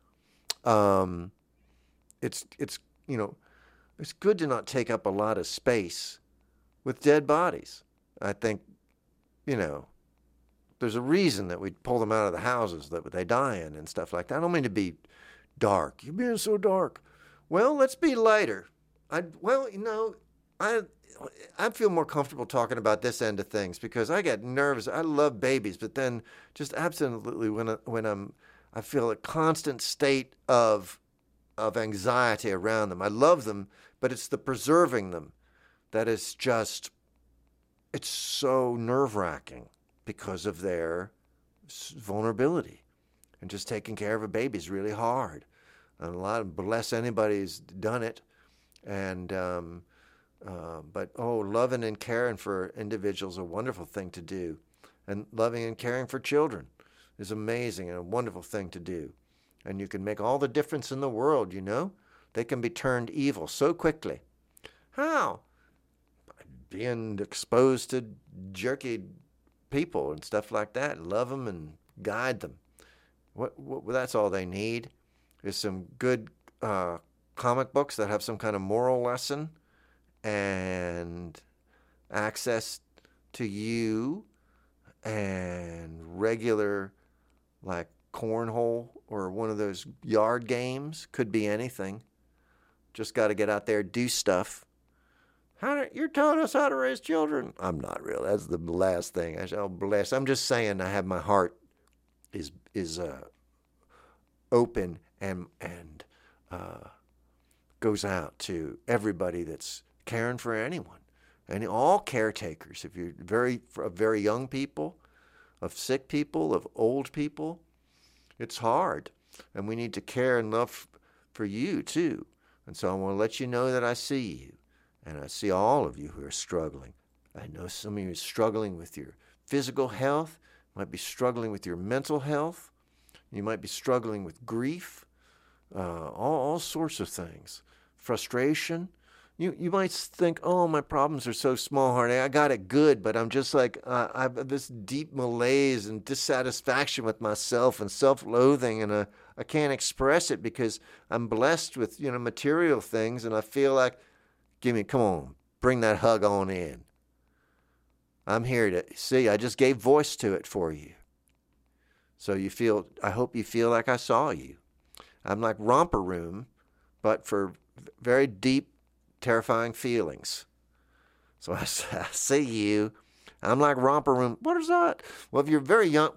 It's good to not take up a lot of space with dead bodies. I think, there's a reason that we pull them out of the houses that they die in and stuff like that. I don't mean to be dark. You're being so dark. Well, let's be lighter. I feel more comfortable talking about this end of things because I get nervous. I love babies, but then just absolutely I feel a constant state of anxiety around them. I love them, but it's the preserving them that is just, it's so nerve-wracking because of their vulnerability. And just taking care of a baby is really hard. And bless anybody who's done it. And but loving and caring for individuals is a wonderful thing to do. And loving and caring for children is amazing and a wonderful thing to do. And you can make all the difference in the world, They can be turned evil so quickly. How? By being exposed to jerky people and stuff like that. Love them and guide them. That's all they need is some good comic books that have some kind of moral lesson and access to you and regular, like, cornhole or one of those yard games. Could be anything. Just got to get out there, do stuff. You're telling us how to raise children? I'm not really. That's the last thing. I shall bless. I'm just saying I have my heart is open and goes out to everybody that's caring for anyone. And all caretakers, if you're of very young people, of sick people, of old people, it's hard. And we need to care and love for you too. And so I want to let you know that I see you. And I see all of you who are struggling. I know some of you are struggling with your physical health, might be struggling with your mental health. You might be struggling with grief, all sorts of things. Frustration. You might think, oh, my problems are so small, Hardy. I got it good, but I'm just like, I have this deep malaise and dissatisfaction with myself and self-loathing, and I can't express it because I'm blessed with, material things, and I feel like, come on, bring that hug on in. I'm here to see, I just gave voice to it for you. So I hope you feel like I saw you. I'm like Romper Room, but for very deep, terrifying feelings. So I see you. I'm like Romper Room. What is that? Well, if you're very young,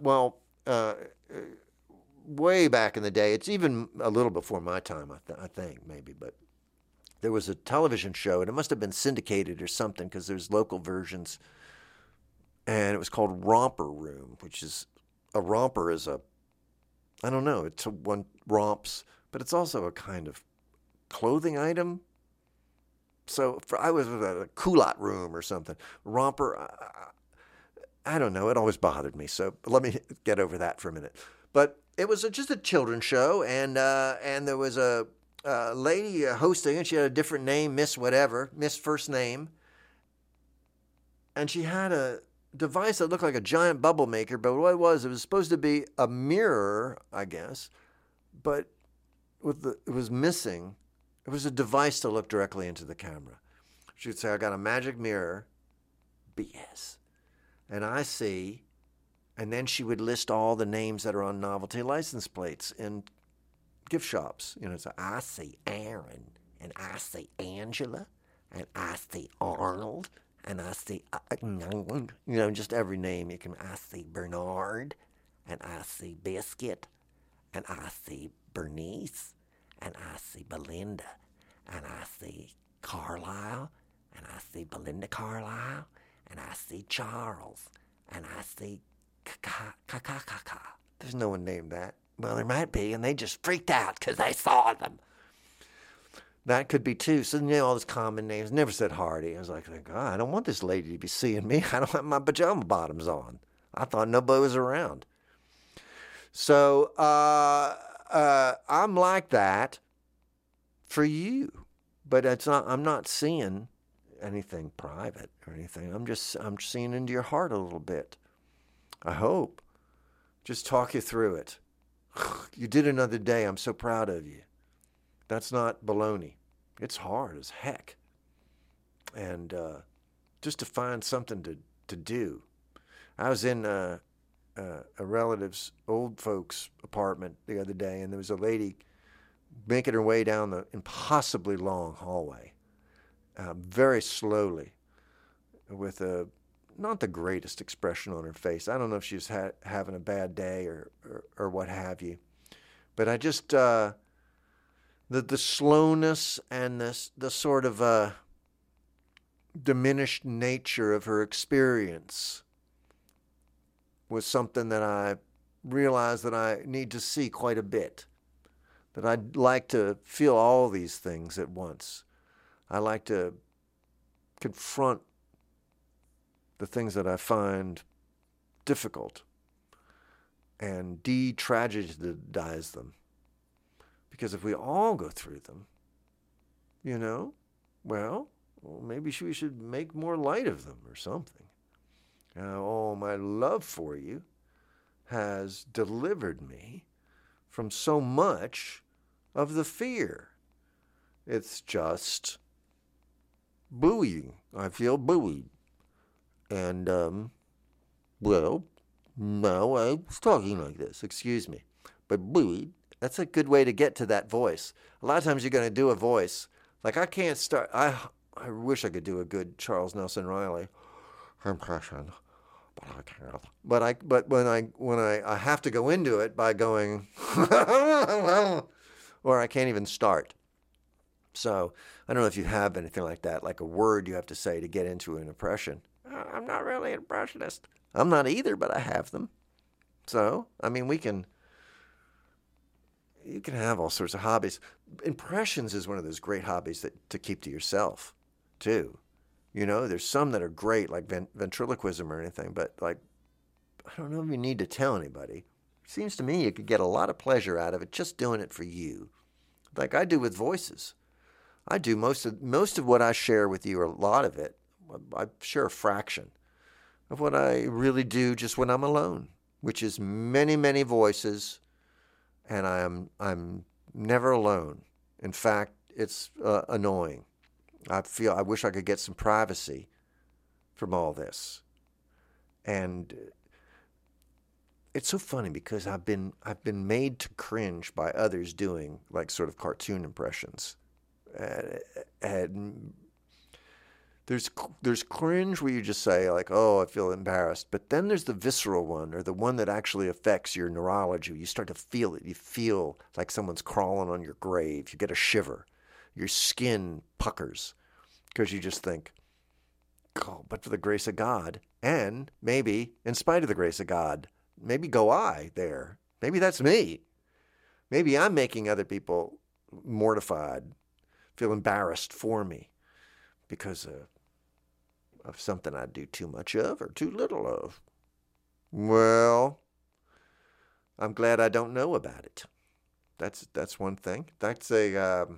way back in the day, it's even a little before my time, I think, maybe, but there was a television show, and it must have been syndicated or something because there's local versions, and it was called Romper Room, which is, a romper is I don't know, it's one romps, but it's also a kind of clothing item. So I was at a culotte room or something. Romper, I don't know. It always bothered me. So let me get over that for a minute. But it was just a children's show, and there was a lady hosting, and she had a different name, Miss whatever, Miss first name. And she had a device that looked like a giant bubble maker, but what it was supposed to be a mirror, I guess, but it was missing. It was a device to look directly into the camera. She would say, I got a magic mirror, BS. And I see, and then she would list all the names that are on novelty license plates in gift shops. So I see Aaron, and I see Angela, and I see Arnold, and I see, just every name you can. I see Bernard, and I see Biscuit, and I see Bernice, and I see Belinda, and I see Carlisle, and I see Belinda Carlisle, and I see Charles, and I see Kaka. There's no one named that. Well, there might be, and they just freaked out because they saw them. That could be too. So, all those common names. Never said Hardy. I was like, God, I don't want this lady to be seeing me. I don't have my pajama bottoms on. I thought nobody was around. So, I'm like that for you, but I'm not seeing anything private or anything. I'm seeing into your heart a little bit. I hope. Just talk you through it. You did another day. I'm so proud of you. That's not baloney. It's hard as heck. And just to find something to do. I was in a relative's old folks apartment the other day, and there was a lady making her way down the impossibly long hallway, very slowly, with not the greatest expression on her face. I don't know if she was having a bad day or what have you, but I just the slowness and the sort of diminished nature of her experience was something that I realized that I need to see quite a bit. That I'd like to feel all these things at once. I like to confront the things that I find difficult and de-tragedize them. Because if we all go through them, well, maybe we should make more light of them or something. My love for you has delivered me from so much of the fear. It's just buoying. I feel buoyed. And, no, I was talking like this. Excuse me. That's a good way to get to that voice. A lot of times you're going to do a voice. Like I can't start. I wish I could do a good Charles Nelson Riley impression, but I can't. But when I have to go into it by going, or I can't even start. So I don't know if you have anything like that, like a word you have to say to get into an impression. I'm not really an impressionist. I'm not either, but I have them. So, I mean, you can have all sorts of hobbies. Impressions is one of those great hobbies to keep to yourself, too. You know, there's some that are great, like ventriloquism or anything, but like, I don't know if you need to tell anybody. It seems to me you could get a lot of pleasure out of it just doing it for you, like I do with voices. I do most of what I share with you, or a lot of it. I share a fraction of what I really do just when I'm alone, which is many, many voices, and I'm never alone. In fact, it's annoying. I wish I could get some privacy from all this, and it's so funny because I've been made to cringe by others doing like sort of cartoon impressions. And there's cringe where you just say like, oh, I feel embarrassed. But then there's the visceral one, or the one that actually affects your neurology. You start to feel it. You feel like someone's crawling on your grave. You get a shiver. Your skin puckers because you just think, oh, but for the grace of God, and maybe in spite of the grace of God, maybe go I there. Maybe that's me. Maybe I'm making other people mortified, feel embarrassed for me because of something I do too much of or too little of. Well, I'm glad I don't know about it. That's one thing. I'm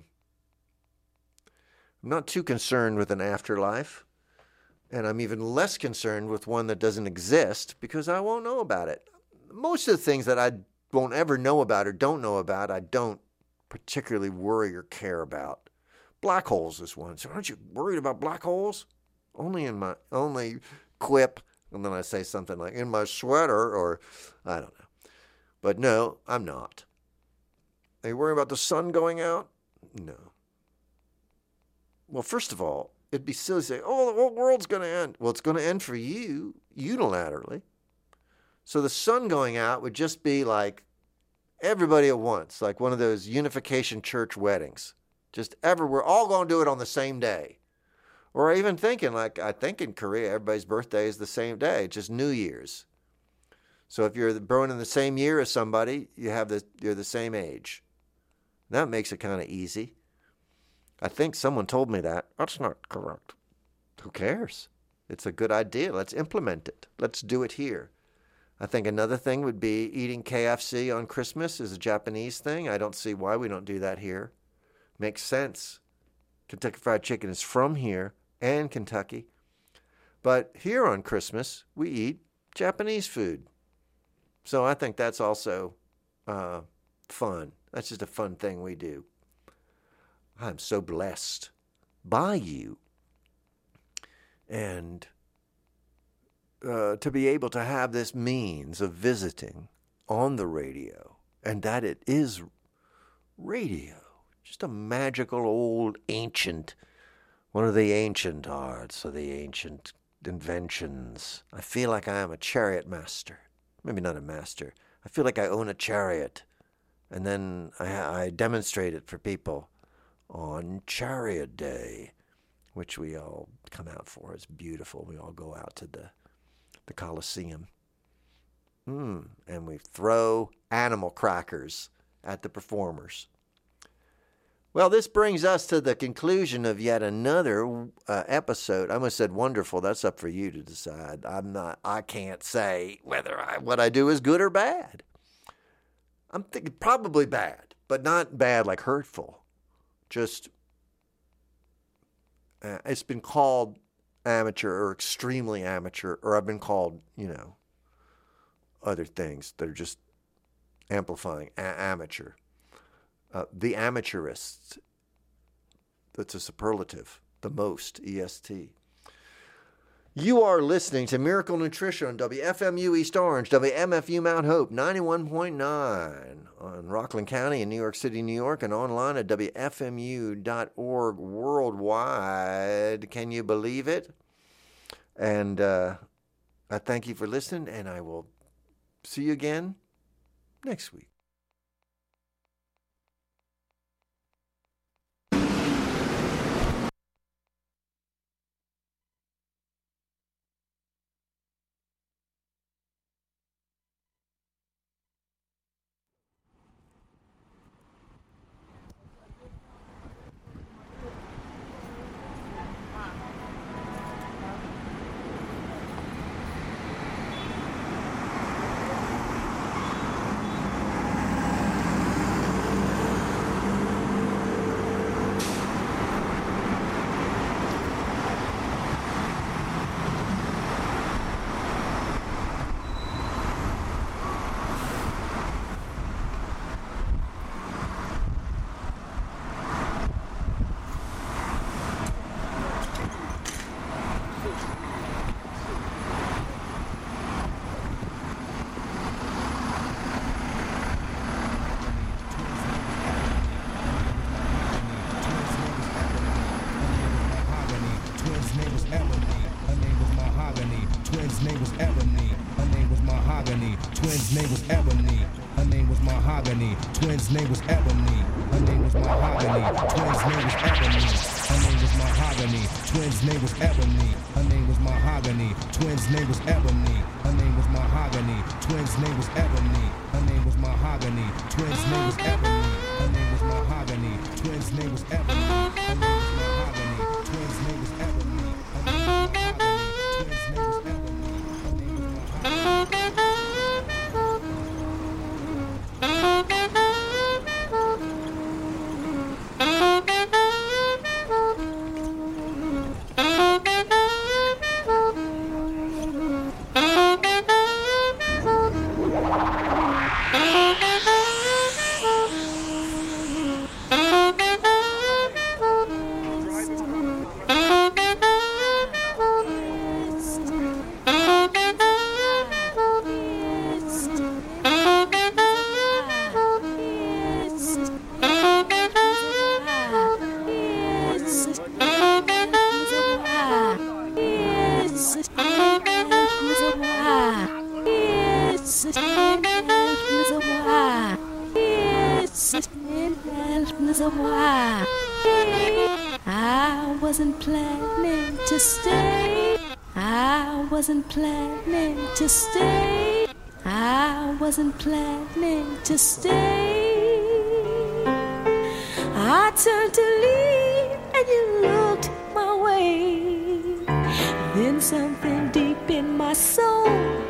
not too concerned with an afterlife, and I'm even less concerned with one that doesn't exist because I won't know about it. Most of the things that I won't ever know about or don't know about, I don't particularly worry or care about. Black holes is one. So aren't you worried about black holes? Only quip, and then I say something like, in my sweater, or I don't know. But no, I'm not. Are you worried about the sun going out? No. Well, first of all, it'd be silly to say, oh, the whole world's going to end. Well, it's going to end for you unilaterally. So the sun going out would just be like everybody at once, like one of those unification church weddings. Just we're all going to do it on the same day. Or even thinking, like I think in Korea, everybody's birthday is the same day, just New Year's. So if you're born in the same year as somebody, you're the same age. That makes it kind of easy. I think someone told me that. That's not correct. Who cares? It's a good idea. Let's implement it. Let's do it here. I think another thing would be eating KFC on Christmas is a Japanese thing. I don't see why we don't do that here. Makes sense. Kentucky Fried Chicken is from here and Kentucky. But here on Christmas, we eat Japanese food. So I think that's also fun. That's just a fun thing we do. I'm so blessed by you. And to be able to have this means of visiting on the radio, and that it is radio, just a magical old ancient, one of the ancient arts or the ancient inventions. I feel like I am a chariot master. Maybe not a master. I feel like I own a chariot, and then I demonstrate it for people on Chariot Day, which we all come out for. It's beautiful. We all go out to the Coliseum. And we throw animal crackers at the performers. Well, this brings us to the conclusion of yet another episode. I almost said wonderful. That's up for you to decide. I can't say whether what I do is good or bad. I'm thinking probably bad, but not bad like hurtful. Just, it's been called amateur or extremely amateur, or I've been called, other things that are just amplifying amateur. The amateurist, that's a superlative, the most, EST. You are listening to Miracle Nutrition on WFMU East Orange, WMFU Mount Hope, 91.9 on Rockland County in New York City, New York, and online at WFMU.org worldwide. Can you believe it? And I thank you for listening, and I will see you again next week. Twins' name was Ebony. Her name was Mahogany. Twins' name was Ebony. Her name was Mahogany. Twins' name was Ebony. Her name was Mahogany. Twins' name was Ebony. Her name was Mahogany. Twins' name was Ebony. Her name was Mahogany. Twins' name was Ebony. Her name was Mahogany. Twins' name was Ebony. Her name was Mahogany. Twins' name was Ebony. Her name was Mahogany. Twins' name was Ebony. Her name was Mahogany. I wasn't planning to stay. I wasn't planning to stay. I wasn't planning to stay. I turned to leave and you looked my way. Then something deep in my soul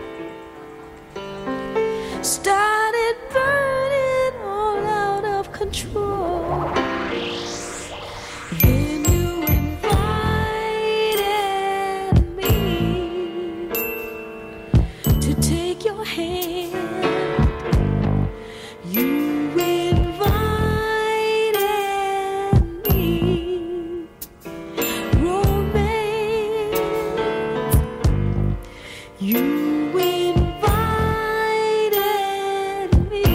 started burning all out of control. Then you invited me to take your hand. You invited me, romance. You invited me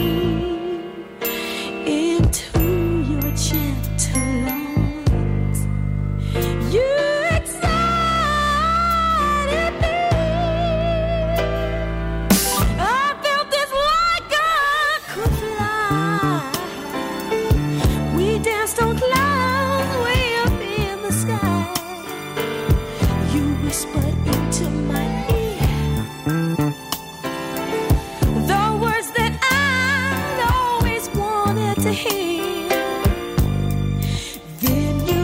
into your gentle arms. You excited me. I felt this like I could fly. We danced on clouds way up in the sky. You whispered into my ear the words that I'd always wanted to hear. Then you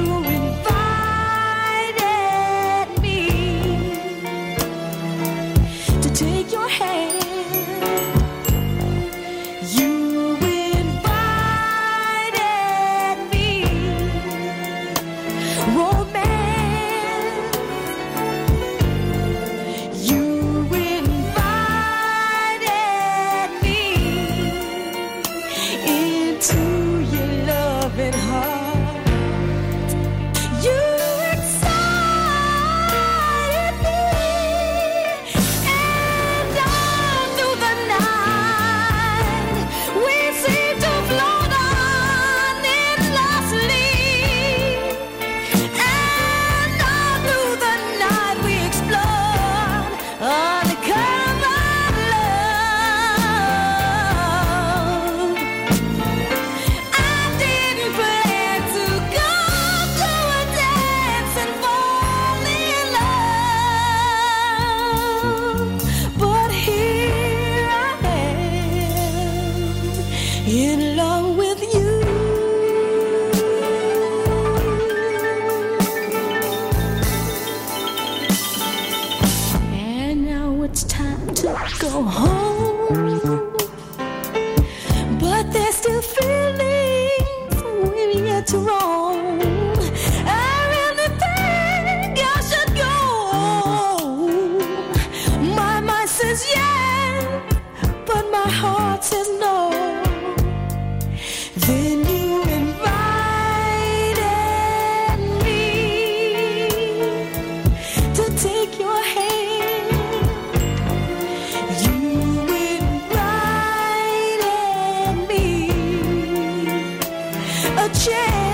invited me to take your hand. You invited me, romance. You invited me into in love with you. And now it's time to go home, but there's still feelings we've yet to roam. I really think I should go. My mind says yes, but my heart says no. Then you invited me to take your hand. You invited me a chance.